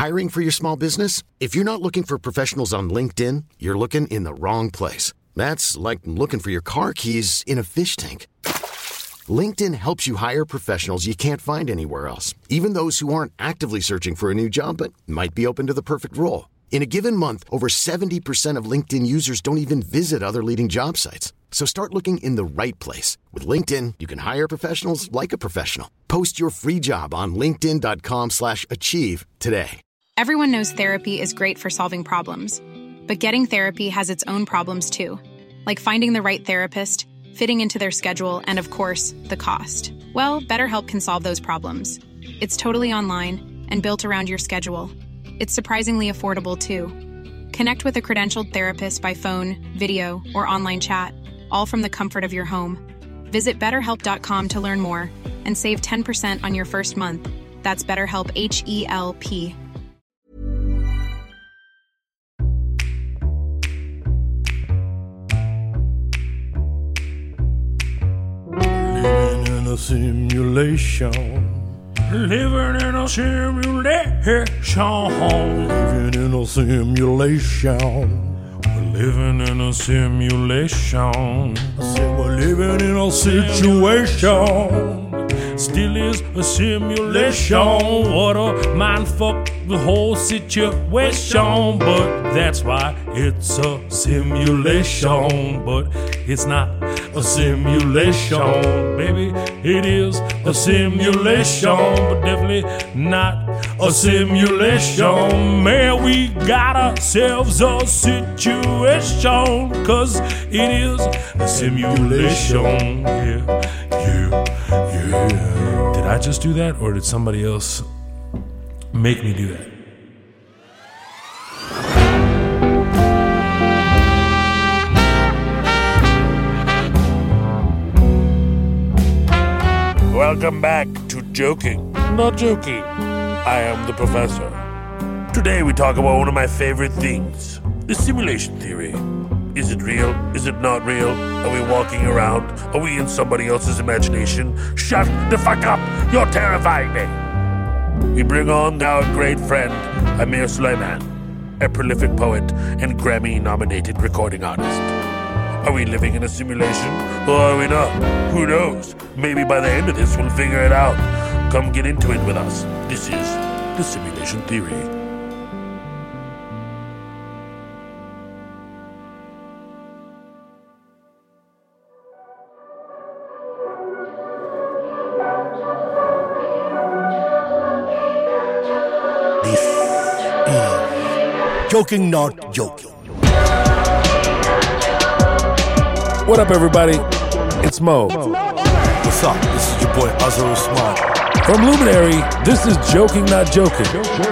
Hiring for your small business? If you're not looking for professionals on LinkedIn, you're looking in the wrong place. That's like looking for your car keys in a fish tank. LinkedIn helps you hire professionals you can't find anywhere else, even those who aren't actively searching for a new job but might be open to the perfect role. In a given month, over 70% of LinkedIn users don't even visit other leading job sites. So start looking in the right place. With LinkedIn, you can hire professionals like a professional. Post your free job on linkedin.com/achieve today. Everyone knows therapy is great for solving problems, but getting therapy has its own problems too, like finding the right therapist, fitting into their schedule, and of course, the cost. Well, BetterHelp can solve those problems. It's totally online and built around your schedule. It's surprisingly affordable too. Connect with a credentialed therapist by phone, video, or online chat, all from the comfort of your home. Visit BetterHelp.com to learn more and save 10% on your first month. That's BetterHelp, H-E-L-P. Living in a simulation. Living in a simulation. Living in a simulation. We're living in a simulation. I said we're living in a situation. Still is a simulation. What a mindfuck, the whole situation. But that's why it's a simulation. But it's not a simulation, baby. It is a simulation, but definitely not a simulation. Man, we got ourselves a situation, cause it is a simulation. Yeah. Did I just do that, or did somebody else make me do that? Welcome back to Joking, Not Joking. I am the Professor. Today we talk about one of my favorite things, the simulation theory. Is it real? Is it not real? Are we walking around? Are we in somebody else's imagination? Shut the fuck up! You're terrifying me! We bring on our great friend, Amir Sulaiman, a prolific poet and Grammy-nominated recording artist. Are we living in a simulation, or are we not? Who knows? Maybe by the end of this we'll figure it out. Come get into it with us. This is the Simulation Theory. This is Joking Not Joking. What up, everybody? It's Mo. What's up? This is your boy Azhar Usman. From Luminary, this is Joking Not Joking.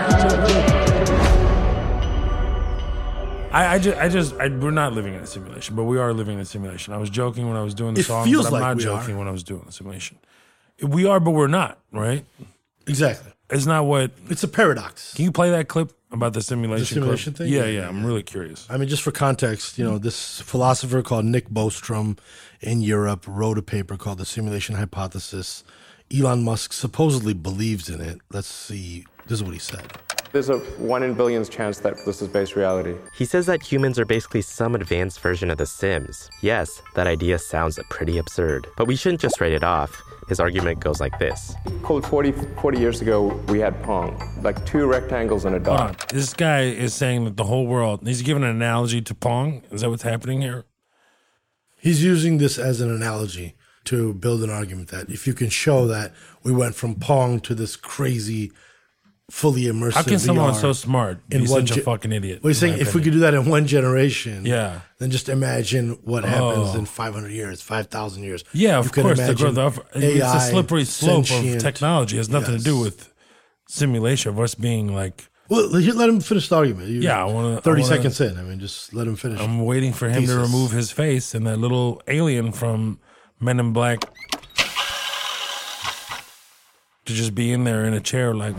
We're not living in a simulation, but we are living in a simulation. I was joking when I was doing the song, feels but I'm like not we joking are. when I was doing the simulation. We are, but we're not, right? Exactly. It's not what... It's a paradox. Can you play that clip about the simulation? The simulation clip? thing? Yeah, I'm really curious. I mean, just for context, this philosopher called Nick Bostrom in Europe wrote a paper called The Simulation Hypothesis. Elon Musk supposedly believes in it. Let's see. This is what he said. There's a 1 in billions chance that this is based reality. He says that humans are basically some advanced version of The Sims. Yes, that idea sounds pretty absurd, but we shouldn't just write it off. His argument goes like this. Called 40 years ago, we had Pong, like 2 rectangles and a dot. This guy is saying that the whole world, he's giving an analogy to Pong. Is that what's happening here? He's using this as an analogy to build an argument that if you can show that we went from Pong to this crazy, fully immersive How can someone VR so smart be such a fucking idiot? Well, he's saying if we could do that in one generation, yeah, then just imagine what happens in 500 years, 5,000 years. Yeah, of course. The growth it's a slippery slope sentient, of technology. It has nothing to do with simulation, of us being like... Well, let him finish the argument. I want to... 30 seconds in. I mean, just let him finish. I'm waiting for him to remove his face and that little alien from Men in Black to just be in there in a chair like...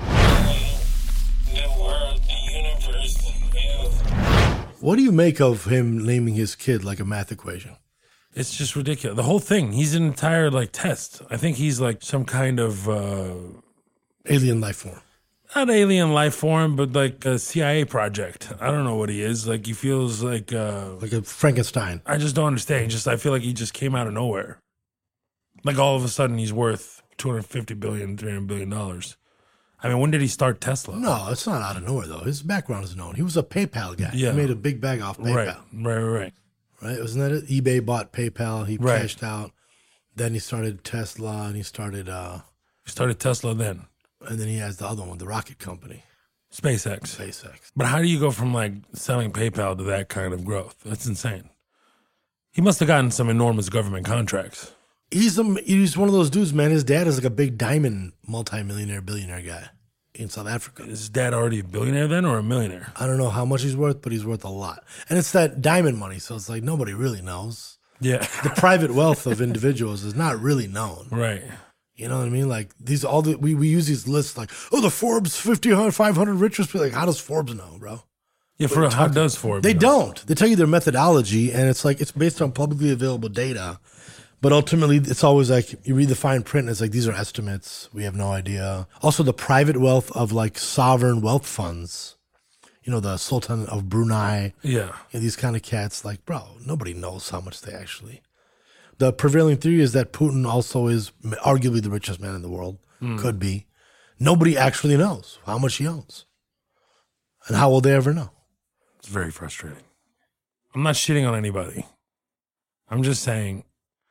What do you make of him naming his kid like a math equation? It's just ridiculous. The whole thing. He's an entire test. I think he's like some kind of alien life form. not alien life form, but like a CIA project. I don't know what he is. Like he feels like a Frankenstein. I just don't understand. I feel like he just came out of nowhere. Like all of a sudden he's worth $250 billion, $300 billion. I mean, when did he start Tesla? No, it's not out of nowhere though. His background is known. He was a PayPal guy. Yeah. He made a big bag off PayPal. Right. Right? Wasn't that it? eBay bought PayPal. He cashed out. Then he started Tesla, and he started Tesla then. And then he has the other one, the rocket company. SpaceX. But how do you go from like selling PayPal to that kind of growth? That's insane. He must have gotten some enormous government contracts. He's one of those dudes, man. His dad is like a big diamond multimillionaire, billionaire guy in South Africa. Is his dad already a billionaire then or a millionaire? I don't know how much he's worth, but he's worth a lot. And it's that diamond money, so it's like nobody really knows. Yeah. The private wealth of individuals is not really known. Right. You know what I mean? Like we use these lists like, the Forbes 500 richest people. Like, how does Forbes know, bro? Yeah, how does Forbes They know? don't. They tell you their methodology, and it's like it's based on publicly available data. But ultimately, it's always like you read the fine print, and it's like these are estimates. We have no idea. Also, the private wealth of like sovereign wealth funds. You know, the Sultan of Brunei. Yeah. These kind of cats, like, bro, nobody knows how much they actually. The prevailing theory is that Putin also is arguably the richest man in the world. Could be. Nobody actually knows how much he owns. And how will they ever know? It's very frustrating. I'm not shitting on anybody. I'm just saying,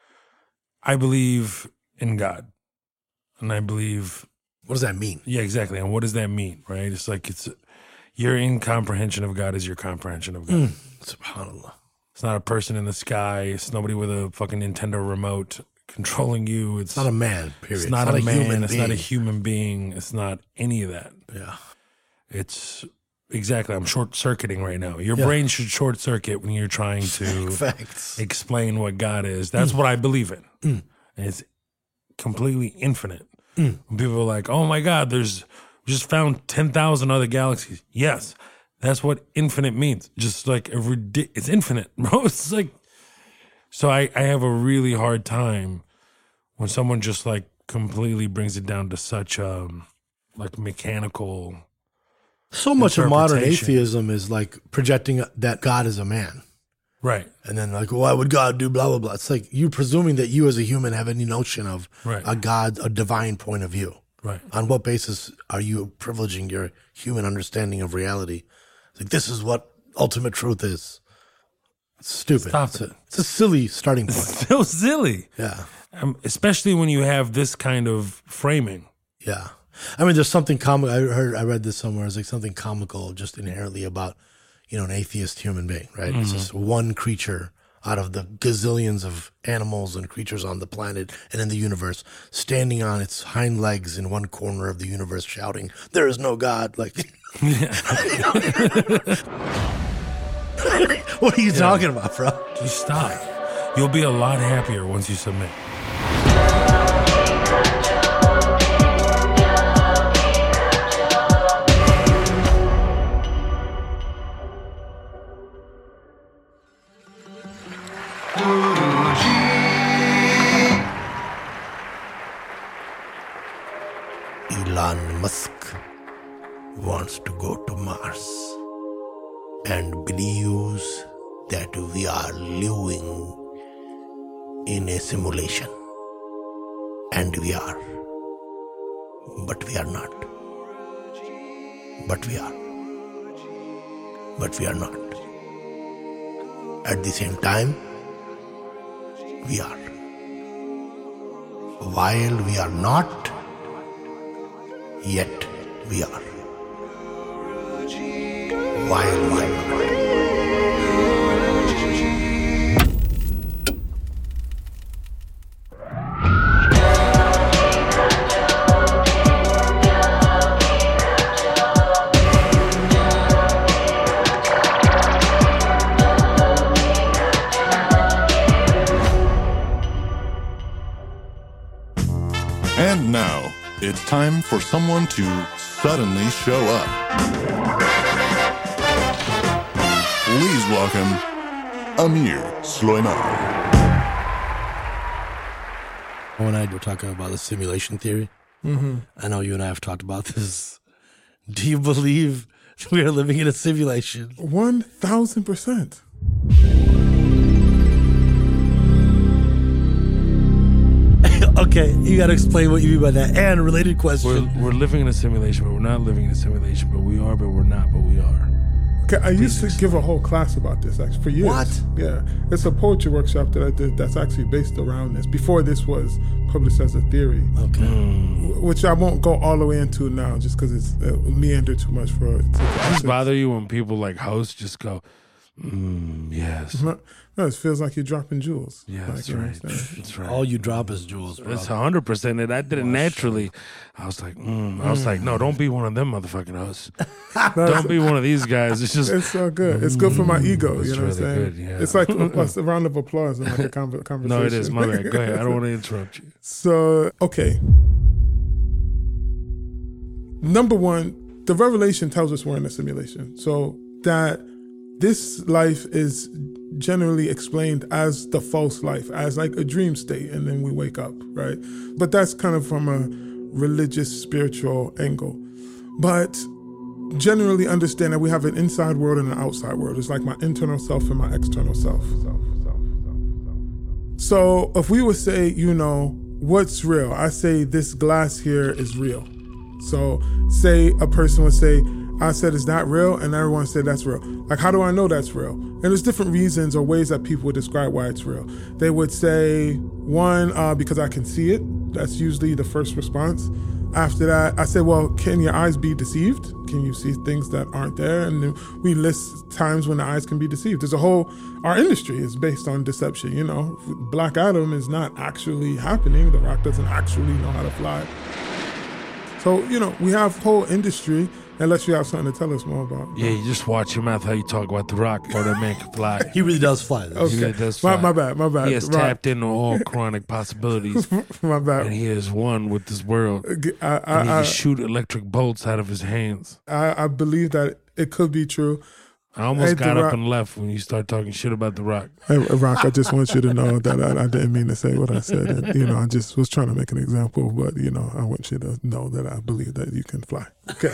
I believe in God. And I believe... What does that mean? Yeah, exactly. And what does that mean, right? It's like your incomprehension of God is your comprehension of God. SubhanAllah. It's not a person in the sky. It's nobody with a fucking Nintendo remote controlling you. It's not a man, period. It's not a man. Human It's being. not a human being. It's not any of that. Yeah. It's exactly. I'm short-circuiting right now. Your brain should short-circuit when you're trying to explain what God is. That's what I believe in. And it's completely infinite. When people are like, oh my God, we just found 10,000 other galaxies. Yes. That's what infinite means. Just like it's infinite, bro. It's like, so I have a really hard time when someone just like completely brings it down to such like mechanical. So much of modern interpretation. atheism is like projecting that God is a man. Right. And then like, why would God do blah, blah, blah. It's like you presuming that you as a human have any notion of a God, a divine point of view. Right. On what basis are you privileging your human understanding of reality? It's like, this is what ultimate truth is. It's stupid. Stop it. It's a silly starting point. It's so silly. Yeah. Especially when you have this kind of framing. Yeah. I mean, there's something comical. I read this somewhere. It's like something comical just inherently about, an atheist human being, right? It's just one creature out of the gazillions of animals and creatures on the planet and in the universe standing on its hind legs in one corner of the universe shouting, there is no God. Like, what are you talking about, bro? Just stop. You'll be a lot happier once you submit. Elon Musk wants to go to Mars and believes that we are living in a simulation. And we are. But we are not. But we are. But we are not. At the same time, we are. While we are not, yet we are. While we are not. And now, it's time for someone to suddenly show up. Please welcome Amir Sulaiman. When I were talking about the simulation theory, I know you and I have talked about this Do you believe we are living in a simulation? 1,000%. Okay, you got to explain what you mean by that. And a related question. We're living in a simulation, but we're not living in a simulation. But we are, but we're not, but we are. Okay, I used to give a whole class about this actually for years. What? Yeah, it's a poetry workshop that I did that's actually based around this. Before this was published as a theory. Okay. Which I won't go all the way into now, just because it's meander too much for it. Does it bother you when people like hosts just go, yes? No, it feels like you're dropping jewels. Yeah, like, that's right. That's right. All you drop is jewels, bro. It's 100%. And I did it naturally. I was like, no, don't be one of them motherfucking hosts. Don't be one of these guys. It's just. It's so good. It's good for my ego. You know what I'm saying? Good, yeah. It's like a round of applause and like a conversation. No, it is. My bad. Go ahead. I don't want to interrupt you. So, okay. Number one, the revelation tells us we're in a simulation. So that this life is generally explained as the false life, as like a dream state, and then we wake up, right? But that's kind of from a religious, spiritual angle. But generally understand that we have an inside world and an outside world. It's like my internal self and my external self. So if we would say, you know, what's real? I say this glass here is real. So say a person would say, I said, is that real? And everyone said, that's real. Like, how do I know that's real? And there's different reasons or ways that people would describe why it's real. They would say, one, because I can see it. That's usually the first response. After that, I said, well, can your eyes be deceived? Can you see things that aren't there? And then we list times when the eyes can be deceived. Our industry is based on deception, you know. Black Adam is not actually happening. The Rock doesn't actually know how to fly. So, you know, we have whole industry, unless you have something to tell us more about. Yeah, you just watch your mouth how you talk about The Rock, or that man can fly. He really does fly, though. Okay. He really does fly. My bad. He has tapped into all chronic possibilities. My bad. And he is one with this world. And he can shoot electric bolts out of his hands. I believe that it could be true. I almost got up and left when you start talking shit about The Rock. Hey, Rock, I just want you to know that I didn't mean to say what I said. And, you know, I just was trying to make an example, but, you know, I want you to know that I believe that you can fly. Okay,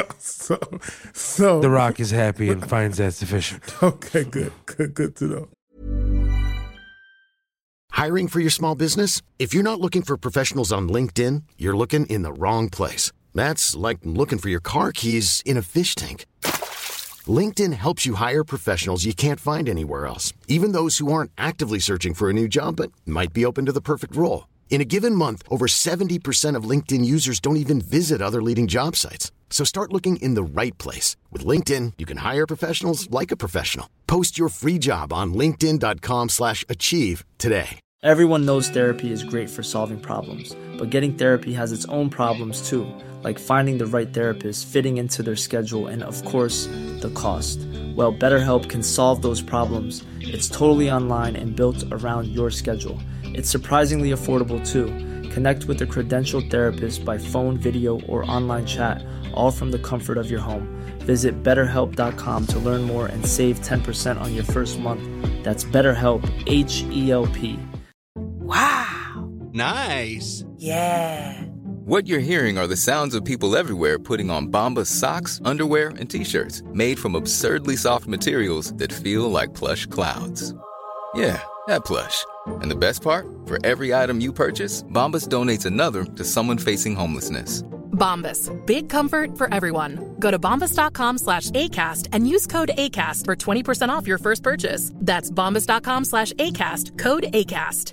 so The Rock is happy and finds that sufficient. Okay, good to know. Hiring for your small business? If you're not looking for professionals on LinkedIn, you're looking in the wrong place. That's like looking for your car keys in a fish tank. LinkedIn helps you hire professionals you can't find anywhere else, even those who aren't actively searching for a new job but might be open to the perfect role. In a given month, over 70% of LinkedIn users don't even visit other leading job sites. So start looking in the right place. With LinkedIn, you can hire professionals like a professional. Post your free job on linkedin.com/achieve today. Everyone knows therapy is great for solving problems, but getting therapy has its own problems too, like finding the right therapist, fitting into their schedule, and of course, the cost. Well, BetterHelp can solve those problems. It's totally online and built around your schedule. It's surprisingly affordable too. Connect with a credentialed therapist by phone, video, or online chat, all from the comfort of your home. Visit BetterHelp.com to learn more and save 10% on your first month. That's BetterHelp, H-E-L-P. Wow. Nice. Yeah. What you're hearing are the sounds of people everywhere putting on Bombas socks, underwear, and T-shirts made from absurdly soft materials that feel like plush clouds. Yeah, that plush. And the best part? For every item you purchase, Bombas donates another to someone facing homelessness. Bombas. Big comfort for everyone. Go to bombas.com/ACAST and use code ACAST for 20% off your first purchase. That's bombas.com/ACAST. Code ACAST.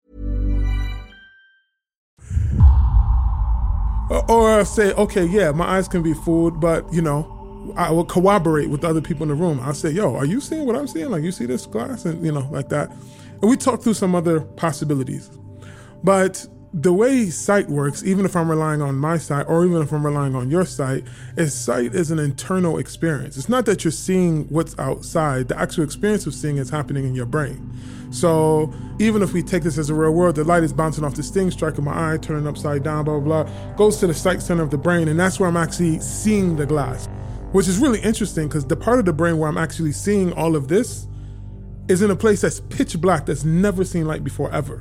Or say, okay, yeah, my eyes can be fooled, but, you know, I will corroborate with the other people in the room. I'll say, yo, are you seeing what I'm seeing? Like, you see this glass? And, you know, like that. And we talk through some other possibilities. But the way sight works, even if I'm relying on my sight or even if I'm relying on your sight, is sight is an internal experience. It's not that you're seeing what's outside. The actual experience of seeing is happening in your brain. So even if we take this as a real world, the light is bouncing off this thing, striking my eye, turning upside down, blah, blah, blah, goes to the sight center of the brain, and that's where I'm actually seeing the glass, which is really interesting because the part of the brain where I'm actually seeing all of this is in a place that's pitch black, that's never seen light before ever.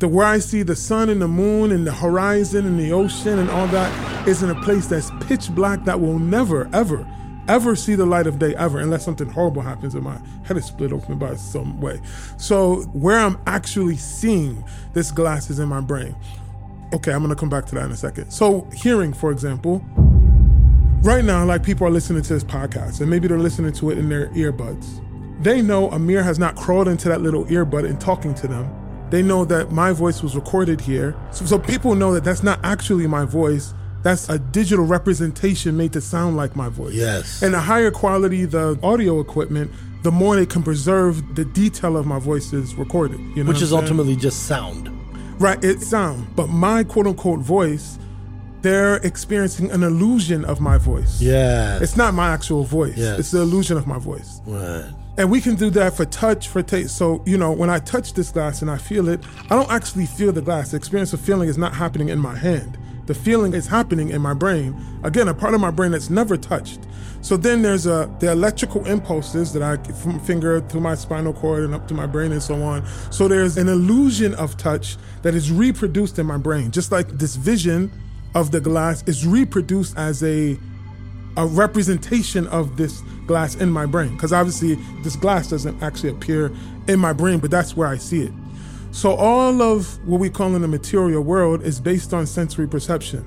where I see the sun and the moon and the horizon and the ocean and all that is in a place that's pitch black that will never, ever see the light of day ever, unless something horrible happens and my head is split open by some way. So where I'm actually seeing this glass is in my brain. Okay, I'm gonna come back to that in a second. So hearing, for example, right now, like people are listening to this podcast and maybe they're listening to it in their earbuds. They know Amir has not crawled into that little earbud and talking to them. They know that my voice was recorded here. So people know that that's not actually my voice. That's a digital representation made to sound like my voice. Yes. And the higher quality the audio equipment, the more they can preserve the detail of my voice is recorded. You know Which is ultimately just sound. Right, it's sound. But my quote-unquote voice, they're experiencing an illusion of my voice. Yeah. It's not my actual voice. Yes. It's the illusion of my voice. Right. And we can do that for touch, for taste. So, you know, when I touch this glass and I feel it, I don't actually feel the glass. The experience of feeling is not happening in my hand. The feeling is happening in my brain. Again, a part of my brain that's never touched. So then there's the electrical impulses that I from finger to my spinal cord and up to my brain and so on. So there's an illusion of touch that is reproduced in my brain. Just like this vision of the glass is reproduced as a representation of this glass in my brain. Because obviously this glass doesn't actually appear in my brain, but that's where I see it. So all of what we call in the material world is based on sensory perception.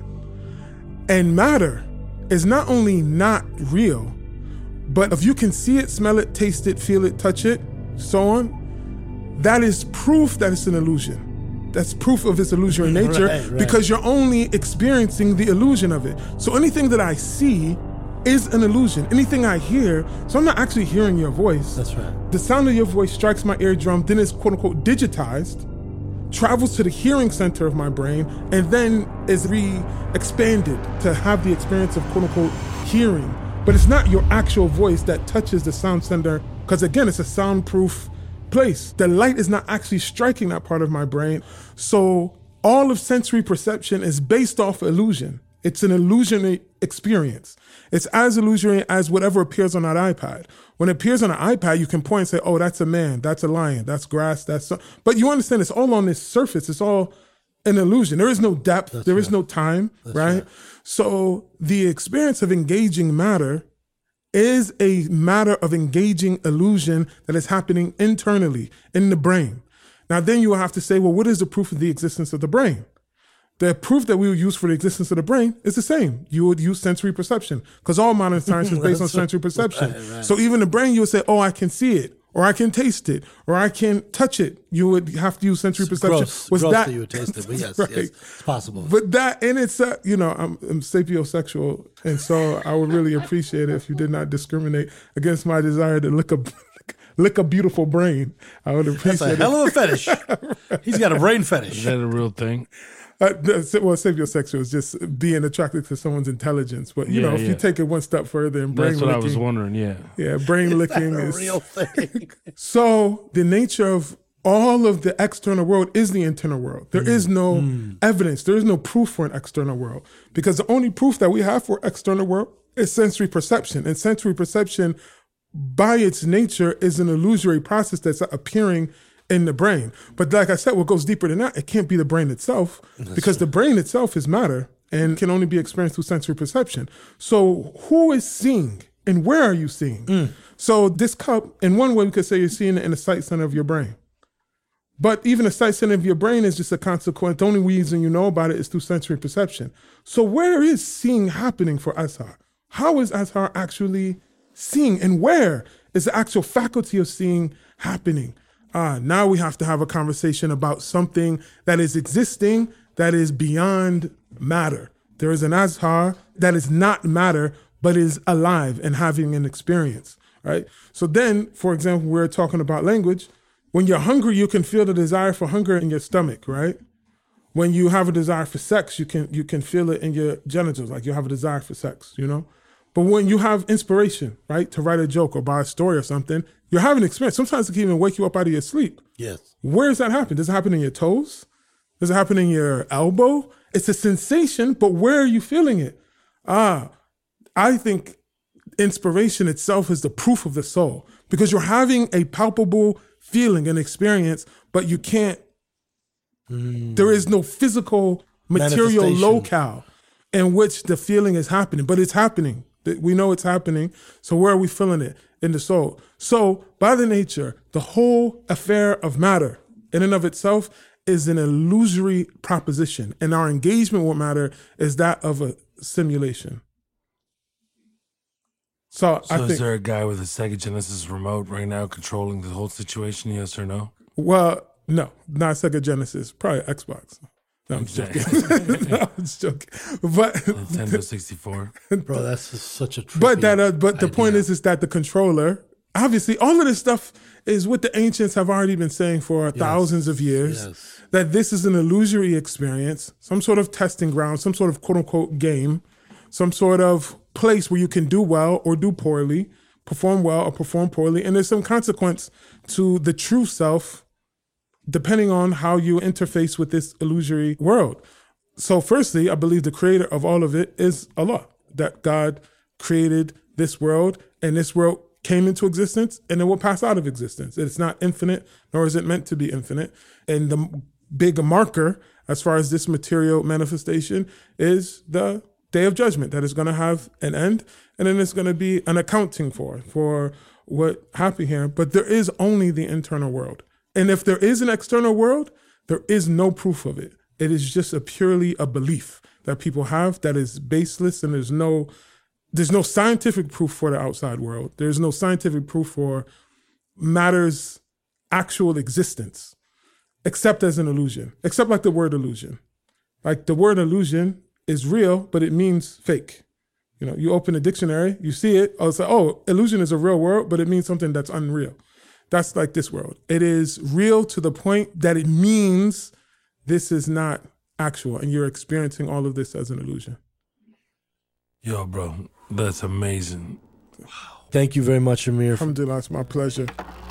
And matter is not only not real, but if you can see it, smell it, taste it, feel it, touch it, so on, that is proof that it's an illusion. That's proof of its illusory nature, right. Because you're only experiencing the illusion of it. So anything that I see is an illusion. Anything I hear, so I'm not actually hearing your voice. That's right. The sound of your voice strikes my eardrum, then it's quote unquote digitized, travels to the hearing center of my brain, and then is re-expanded to have the experience of quote unquote hearing. But it's not your actual voice that touches the sound center, because again, it's a soundproof place. The light is not actually striking that part of my brain. So all of sensory perception is based off illusion. It's an illusionary experience. It's as illusionary as whatever appears on that iPad. When it appears on an iPad, you can point and say, oh, that's a man, that's a lion, that's grass, that's... But you understand it's all on this surface. It's all an illusion. There is no depth. There is no time, right? So the experience of engaging matter is a matter of engaging illusion that is happening internally in the brain. Now, then you will have to say, well, what is the proof of the existence of the brain? The proof that we would use for the existence of the brain is the same. You would use sensory perception, because all modern science is based on sensory perception. Right. So even the brain, you would say, oh, I can see it, or I can taste it, or I can touch it. You would have to use sensory perception. Gross that you would taste it, but yes, right. Yes, it's possible. But that in itself, you know, I'm sapiosexual, and so I would really appreciate it if you did not discriminate against my desire to lick a beautiful brain. I would appreciate it. That's a hell of a fetish. Right. He's got a brain fetish. Is that a real thing? Well, sapiosexual is just being attracted to someone's intelligence. But, you know, if you take it one step further and brain licking. That's what I was wondering, yeah. Yeah, brain licking is a real thing. So the nature of all of the external world is the internal world. There is no evidence. There is no proof for an external world, because the only proof that we have for external world is sensory perception. And sensory perception, by its nature, is an illusory process that's appearing in the brain. But like I said, what goes deeper than that, it can't be the brain itself, because the brain itself is matter and can only be experienced through sensory perception. So who is seeing and where are you seeing? So this cup, in one way we could say you're seeing it in the sight center of your brain. But even the sight center of your brain is just a consequence. The only reason you know about it is through sensory perception. So where is seeing happening for Azhar? How is Azhar actually seeing, and where is the actual faculty of seeing happening? Now we have to have a conversation about something that is existing, that is beyond matter. There is an Azhar that is not matter, but is alive and having an experience, right? So then, for example, we're talking about language. When you're hungry, you can feel the desire for hunger in your stomach, right? When you have a desire for sex, you can feel it in your genitals, like you have a desire for sex, you know? But when you have inspiration, right, to write a joke or buy a story or something, you're having an experience. Sometimes it can even wake you up out of your sleep. Yes. Where does that happen? Does it happen in your toes? Does it happen in your elbow? It's a sensation, but where are you feeling it? I think inspiration itself is the proof of the soul, because you're having a palpable feeling and experience, but you can't There is no physical material locale in which the feeling is happening, but it's happening. We know it's happening. So where are we feeling it? In the soul. So by the nature, the whole affair of matter in and of itself is an illusory proposition. And our engagement with matter is that of a simulation. So I think, is there a guy with a Sega Genesis remote right now controlling the whole situation, yes or no? Well, no, not Sega Genesis, probably Xbox. No, I'm joking. No, I'm just joking. But Nintendo 64. Bro, that's just such a trippy But the point is that the controller, obviously, all of this stuff is what the ancients have already been saying for thousands of years, that this is an illusory experience, some sort of testing ground, some sort of quote-unquote game, some sort of place where you can do well or do poorly, perform well or perform poorly, and there's some consequence to the true self depending on how you interface with this illusory world. So firstly, I believe the creator of all of it is Allah, that God created this world, and this world came into existence and it will pass out of existence. It's not infinite, nor is it meant to be infinite. And the big marker as far as this material manifestation is the day of judgment that is going to have an end, and then it's going to be an accounting for what happened here. But there is only the internal world. And if there is an external world, there is no proof of it. It is just purely a belief that people have that is baseless, and there's no scientific proof for the outside world. There's no scientific proof for matter's actual existence, except as an illusion, except like the word illusion. Like the word illusion is real, but it means fake. You know, you open a dictionary, you see it, it's like, oh, illusion is a real word, but it means something that's unreal. That's like this world. It is real to the point that it means this is not actual, and you're experiencing all of this as an illusion. Yo, bro, that's amazing. Wow. Thank you very much, Amir. Alhamdulillah, it's my pleasure.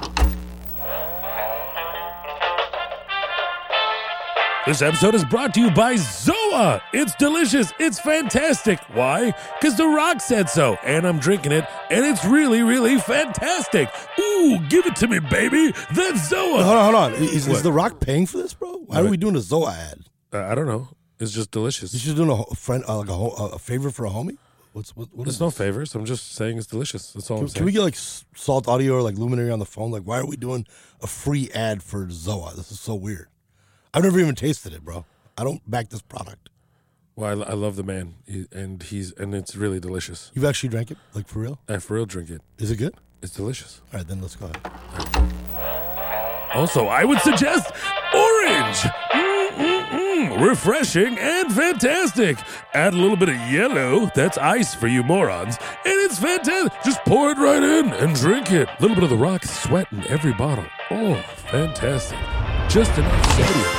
This episode is brought to you by Zoa. It's delicious. It's fantastic. Why? Because The Rock said so, and I'm drinking it, and it's really, really fantastic. Ooh, give it to me, baby. That's Zoa. Hold on. Is The Rock paying for this, bro? Why are we doing a Zoa ad? I don't know. It's just delicious. You should doing a favor for a homie? What There's no favors. I'm just saying it's delicious. That's all I'm saying. Can we get like Salt Audio or like Luminary on the phone? Like, why are we doing a free ad for Zoa? This is so weird. I've never even tasted it, bro. I don't back this product. Well, I love the man, and it's really delicious. You've actually drank it, like for real? I for real drink it. Is it good? It's delicious. All right, then let's go ahead. Also, I would suggest orange. Refreshing and fantastic. Add a little bit of yellow. That's ice for you morons. And it's fantastic. Just pour it right in and drink it. A little bit of The Rock sweat in every bottle. Oh, fantastic. Just enough sodium.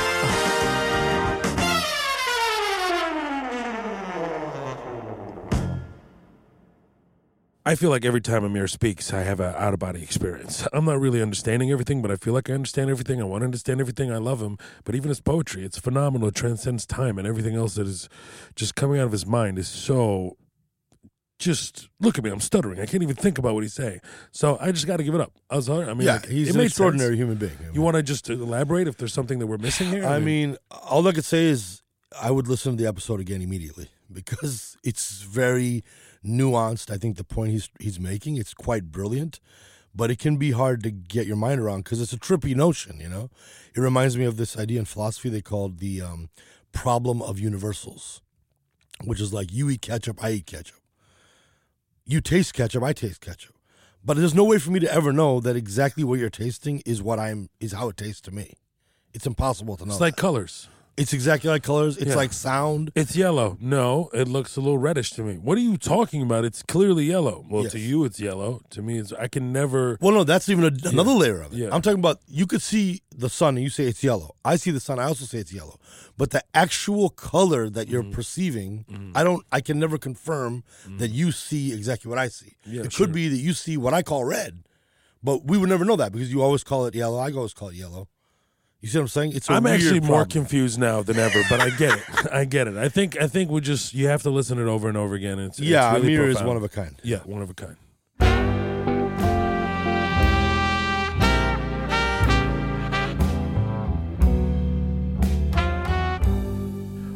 I feel like every time Amir speaks, I have an out-of-body experience. I'm not really understanding everything, but I feel like I understand everything. I want to understand everything. I love him. But even his poetry, it's phenomenal. It transcends time, and everything else that is just coming out of his mind is so... Just look at me. I'm stuttering. I can't even think about what he's saying. So I just got to give it up. I was sorry. I mean, he's an extraordinary human being. You want to just elaborate if there's something that we're missing here? I mean, all I could say is I would listen to the episode again immediately because it's very nuanced. I think the point he's making, it's quite brilliant, but it can be hard to get your mind around because it's a trippy notion, you know? It reminds me of this idea in philosophy they called the problem of universals, which is like you eat ketchup, I eat ketchup. You taste ketchup, I taste ketchup. But there's no way for me to ever know that exactly what you're tasting is how it tastes to me. It's impossible to know. It's like colors. It's exactly like colors. It's like sound. It's yellow. No, it looks a little reddish to me. What are you talking about? It's clearly yellow. Well, Yes. to you, it's yellow. To me, I can never... Well, no, that's even another layer of it. Yeah. I'm talking about you could see the sun and you say it's yellow. I see the sun, I also say it's yellow. But the actual color that you're perceiving, I can never confirm that you see exactly what I see. Yeah, it could be that you see what I call red, but we would never know that because you always call it yellow. I always call it yellow. You see what I'm saying? I'm actually more confused now than ever, but I get it. I get it. I think you have to listen it over and over again. It's really Amir profound. is one of a kind. Yeah, one of a kind.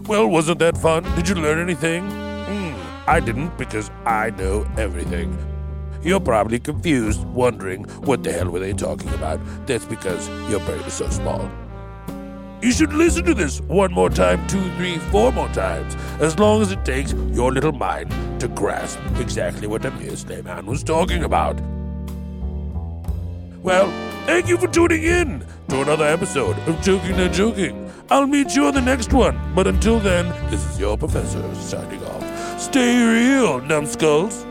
Well, wasn't that fun? Did you learn anything? I didn't, because I know everything. You're probably confused, wondering what the hell were they talking about. That's because your brain is so small. You should listen to this 1 more time, 2, 3, 4 more times, as long as it takes your little mind to grasp exactly what Amir Slayman was talking about. Well, thank you for tuning in to another episode of Joking Not Joking. I'll meet you on the next one, but until then, this is your professor signing off. Stay real, numbskulls.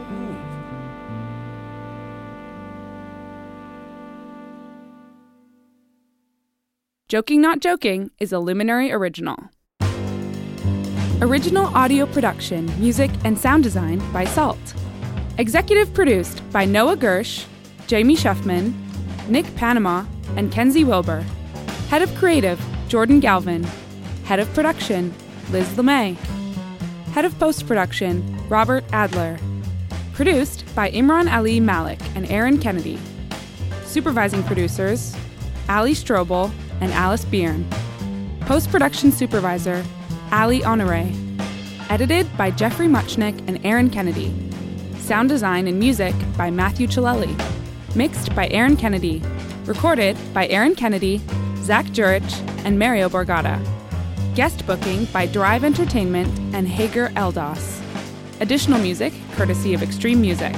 Joking Not Joking is a Luminary original. Original audio production, music, and sound design by Salt. Executive produced by Noah Gersh, Jamie Shuffman, Nick Panama, and Kenzie Wilbur. Head of Creative, Jordan Galvin. Head of Production, Liz LeMay. Head of Post-Production, Robert Adler. Produced by Imran Ali Malik and Aaron Kennedy. Supervising producers, Ali Strobel and Alice Byrne. Post-Production Supervisor, Ali Honore. Edited by Jeffrey Muchnick and Aaron Kennedy. Sound design and music by Matthew Chilelli. Mixed by Aaron Kennedy. Recorded by Aaron Kennedy, Zach Jurich, and Mario Borgata. Guest booking by Drive Entertainment and Hager Eldos. Additional music courtesy of Extreme Music.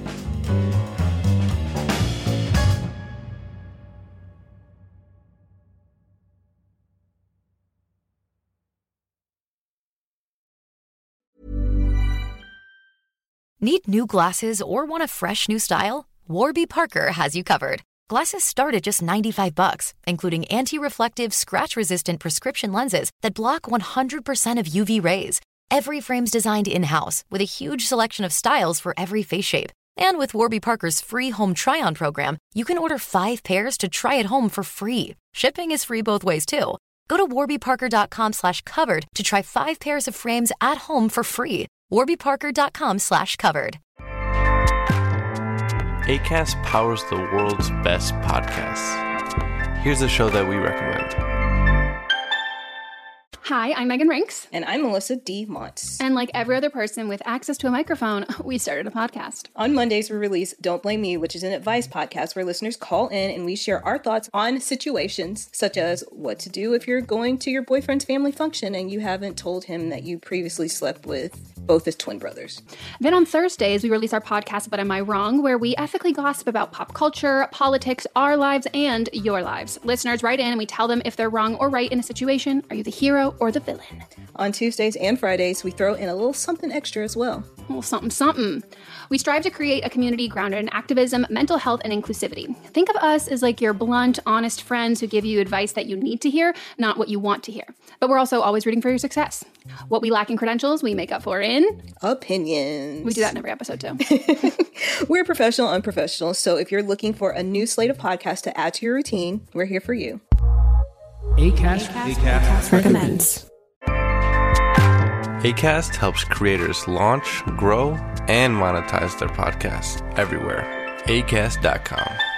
Need new glasses or want a fresh new style? Warby Parker has you covered. Glasses start at just $95, including anti-reflective, scratch-resistant prescription lenses that block 100% of UV rays. Every frame's designed in-house with a huge selection of styles for every face shape. And with Warby Parker's free home try-on program, you can order 5 pairs to try at home for free. Shipping is free both ways, too. Go to warbyparker.com/covered to try 5 pairs of frames at home for free. warbyparker.com/covered. Acast powers the world's best podcasts. Here's a show that we recommend. Hi, I'm Megan Rinks. And I'm Melissa D. Montz. And like every other person with access to a microphone, we started a podcast. On Mondays, we release Don't Blame Me, which is an advice podcast where listeners call in and we share our thoughts on situations such as what to do if you're going to your boyfriend's family function and you haven't told him that you previously slept with both his twin brothers. Then on Thursdays, we release our podcast, But Am I Wrong?, where we ethically gossip about pop culture, politics, our lives, and your lives. Listeners write in and we tell them if they're wrong or right in a situation. Are you the hero or the villain? On Tuesdays and Fridays, we throw in a little something extra as well. A little something. We strive to create a community grounded in activism, mental health, and inclusivity. Think of us as like your blunt, honest friends who give you advice that you need to hear, not what you want to hear. But we're also always rooting for your success. What we lack in credentials, we make up for in opinions. We do that in every episode, too. We're professional, unprofessional, so if you're looking for a new slate of podcasts to add to your routine, we're here for you. Acast recommends. Acast helps creators launch, grow, and monetize their podcasts everywhere. Acast.com.